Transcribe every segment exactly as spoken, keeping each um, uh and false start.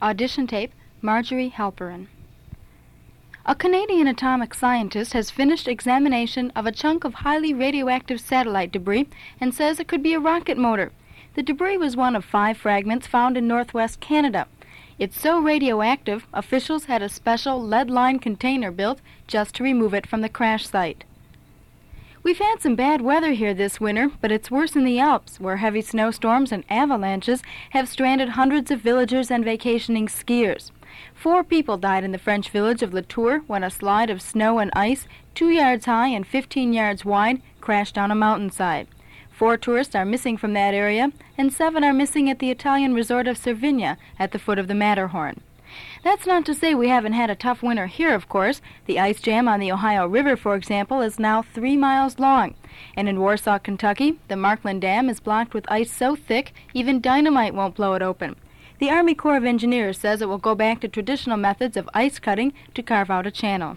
Audition tape, Marjorie Halperin. A Canadian atomic scientist has finished examination of a chunk of highly radioactive satellite debris and says it could be a rocket motor. The debris was one of five fragments found in northwest Canada. It's so radioactive, officials had a special lead-lined container built just to remove it from the crash site. We've had some bad weather here this winter, but it's worse in the Alps, where heavy snowstorms and avalanches have stranded hundreds of villagers and vacationing skiers. Four people died in the French village of Latour when a slide of snow and ice, two yards high and fifteen yards wide, crashed down a mountainside. Four tourists are missing from that area, and seven are missing at the Italian resort of Cervinia at the foot of the Matterhorn. That's not to say we haven't had a tough winter here, of course. The ice jam on the Ohio River, for example, is now three miles long. And in Warsaw, Kentucky, the Markland Dam is blocked with ice so thick even dynamite won't blow it open. The Army Corps of Engineers says it will go back to traditional methods of ice cutting to carve out a channel.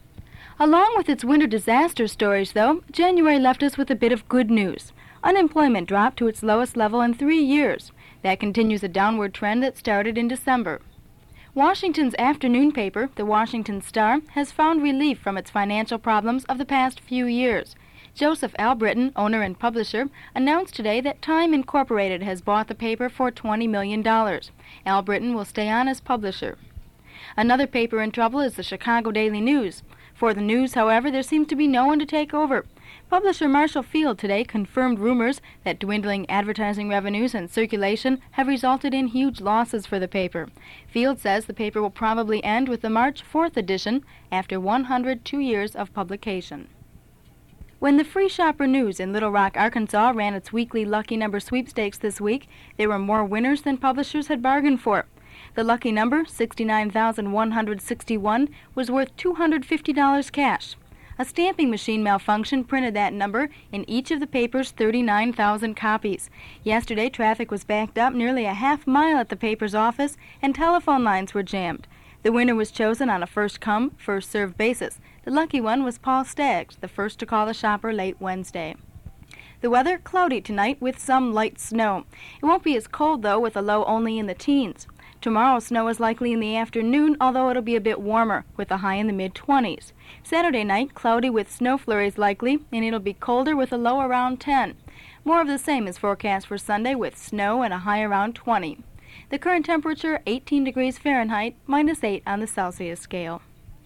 Along with its winter disaster stories, though, January left us with a bit of good news. Unemployment dropped to its lowest level in three years. That continues a downward trend that started in December. Washington's afternoon paper, the Washington Star, has found relief from its financial problems of the past few years. Joseph Albritton, owner and publisher, announced today that Time Incorporated has bought the paper for twenty million dollars. Albritton will stay on as publisher. Another paper in trouble is the Chicago Daily News. For the News, however, there seems to be no one to take over. Publisher Marshall Field today confirmed rumors that dwindling advertising revenues and circulation have resulted in huge losses for the paper. Field says the paper will probably end with the March fourth edition after one hundred two years of publication. When the Free Shopper News in Little Rock, Arkansas ran its weekly lucky number sweepstakes this week, there were more winners than publishers had bargained for. The lucky number, sixty-nine thousand one hundred sixty-one, was worth two hundred fifty dollars cash. A stamping machine malfunction printed that number in each of the paper's thirty-nine thousand copies. Yesterday, traffic was backed up nearly a half mile at the paper's office, and telephone lines were jammed. The winner was chosen on a first-come, first-served basis. The lucky one was Paul Staggs, the first to call the shopper late Wednesday. The weather, cloudy tonight with some light snow. It won't be as cold, though, with a low only in the teens. Tomorrow, snow is likely in the afternoon, although it'll be a bit warmer, with a high in the mid-twenties. Saturday night, cloudy with snow flurries likely, and it'll be colder with a low around ten. More of the same is forecast for Sunday, with snow and a high around twenty. The current temperature, eighteen degrees Fahrenheit, minus eight on the Celsius scale.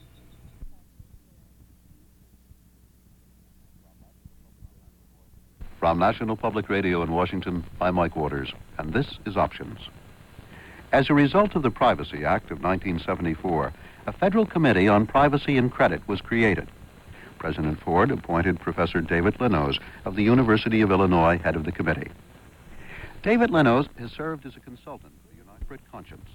From National Public Radio in Washington, I'm Mike Waters, and this is Options. As a result of the Privacy Act of nineteen seventy-four, a federal committee on privacy and credit was created. President Ford appointed Professor David Lenoz of the University of Illinois head of the committee. David Lenoz has served as a consultant for the United Conscience.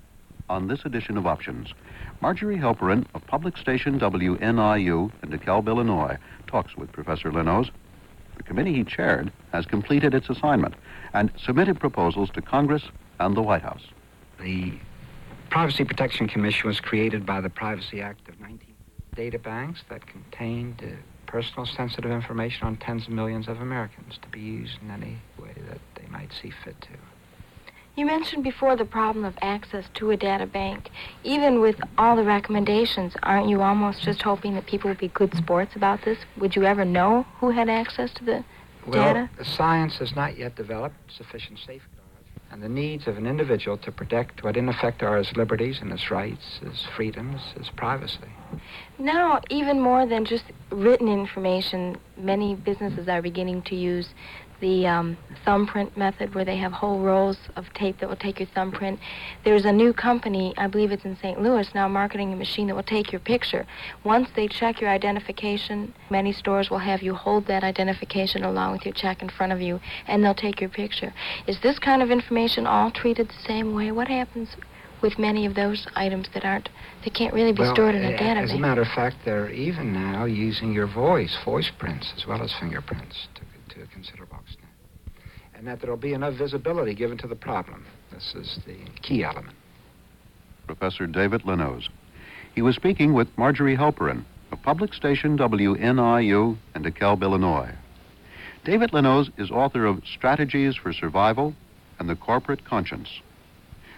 On this edition of Options, Marjorie Halperin of public station W N I U in DeKalb, Illinois, talks with Professor Lenoz. The committee he chaired has completed its assignment and submitted proposals to Congress and the White House. The Privacy Protection Commission was created by the Privacy Act of nineteen data banks that contained uh, personal sensitive information on tens of millions of Americans to be used in any way that they might see fit to. You mentioned before the problem of access to a data bank. Even with all the recommendations, aren't you almost just hoping that people would be good sports about this? Would you ever know who had access to the well, data? Well, science has not yet developed sufficient safeguards, and the needs of an individual to protect what in effect are his liberties and his rights, his freedoms, his privacy. Now, even more than just written information, many businesses are beginning to use the um, thumbprint method, where they have whole rolls of tape that will take your thumbprint. There's a new company, I believe it's in Saint Louis now, marketing a machine that will take your picture. Once they check your identification, many stores will have you hold that identification along with your check in front of you, and they'll take your picture. Is this kind of information all treated the same way? What happens with many of those items that aren't, that can't really be well, stored in a a- database? As a matter of fact, they're even now using your voice, voice prints, as well as fingerprints to to a considerable extent. And that there will be enough visibility given to the problem. This is the key element. Professor David Lenoz. He was speaking with Marjorie Halperin of public station W N I U in DeKalb, Illinois. David Lenoz is author of Strategies for Survival and the Corporate Conscience.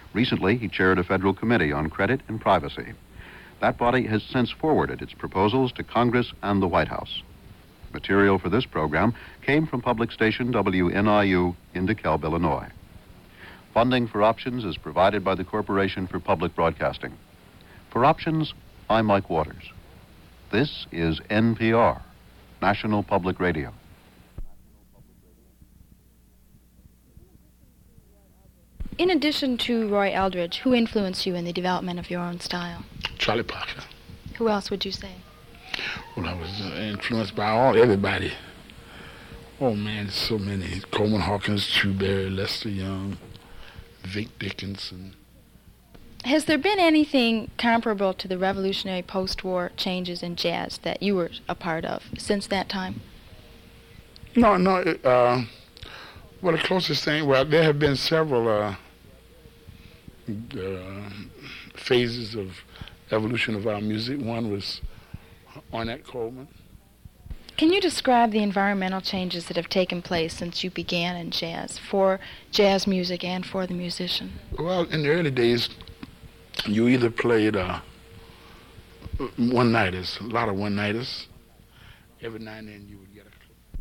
Recently, he chaired a federal committee on credit and privacy. That body has since forwarded its proposals to Congress and the White House. Material for this program came from public station W N I U in DeKalb, Illinois. Funding for Options is provided by the Corporation for Public Broadcasting. For Options, I'm Mike Waters. This is N P R, National Public Radio. In addition to Roy Eldridge, who influenced you in the development of your own style? Charlie Parker. Who else would you say? Well, I was uh, influenced by all everybody. Oh man, so many. Coleman Hawkins, Chu Berry, Lester Young, Vic Dickinson. Has there been anything comparable to the revolutionary post-war changes in jazz that you were a part of since that time? No, no. Uh, well, the closest thing, well, there have been several uh, uh, phases of evolution of our music. One was Ornette Coleman. Can you describe the environmental changes that have taken place since you began in jazz, for jazz music and for the musician? Well, in the early days, you either played uh, one-nighters, a lot of one-nighters. Every now and then you would get a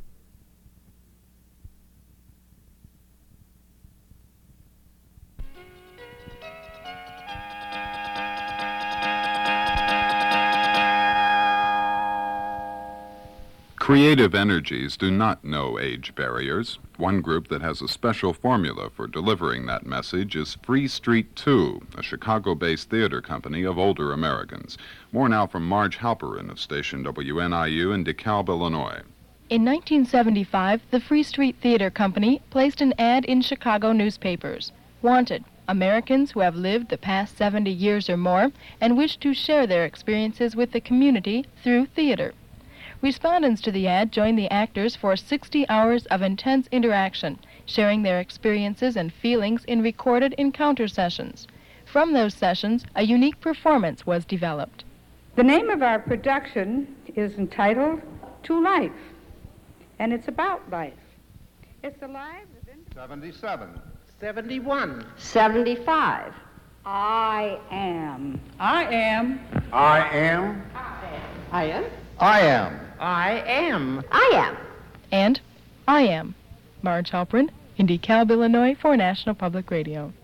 Creative energies do not know age barriers. One group that has a special formula for delivering that message is Free Street two, a Chicago-based theater company of older Americans. More now from Marge Halperin of station W N I U in DeKalb, Illinois. In nineteen seventy-five, the Free Street Theater Company placed an ad in Chicago newspapers. Wanted, Americans who have lived the past seventy years or more and wish to share their experiences with the community through theater. Respondents to the ad joined the actors for sixty hours of intense interaction, sharing their experiences and feelings in recorded encounter sessions. From those sessions, a unique performance was developed. The name of our production is entitled To Life, and it's about life. It's the lives of individuals. seventy-seven. seventy-one. seventy-five. I am. I am. I am. I am. I am. I am. I am. And I am Marge Halperin in DeKalb, Illinois for National Public Radio.